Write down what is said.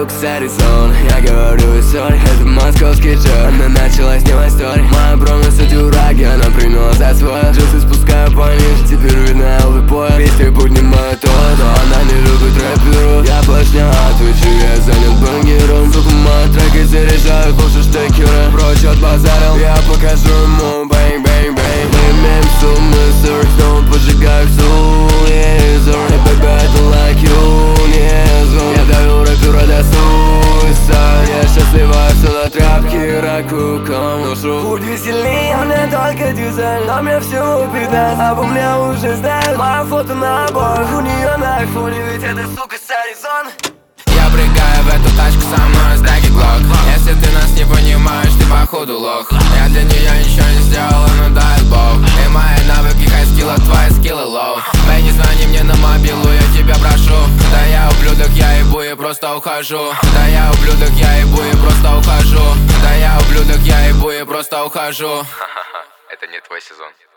сука, с Аризоны. Я говорю, сори, это московский джор. Она начала снимать стори. Моя бро носит дюраги, она приняла за свой. Джинсы спускаю пониже, теперь видно LV пояс. Весь путь не мой то, но она не любит рэперов. Я больше не отвечу, я занят бангером. Сука, мои треки заряжают лучше штекера. Прочь от базарил, я покажу ему бэнг-бэнг-бэнг. Мы имеем суммы, сыр, снова поджигаю телевизор. Hey baby, I don't like you, не зон. Я довел рэпера до суиса. Я счастлива, все на тряпке, раку душу. Путь веселее, мне только дизель. Но мне все передаст, обо мне уже знают. Моя фото на обоих, у нее на айфоне. Ведь это сука с Аризоны. Я прыгаю в эту тачку со мной, стаки глок. Если ты нас не понимаешь, ты походу лох. Я для нее ничего не сделал, но дай бог. И мои навыки хай скилла, твои скиллы лоу. Бэй, не звони мне на мобилу, я тебя прошу. Да я ублюдок, я ебу и просто ухожу. Да я ублюдок, я ебу и просто ухожу. Да я ублюдок, я ебу и просто ухожу. Это не твой сезон.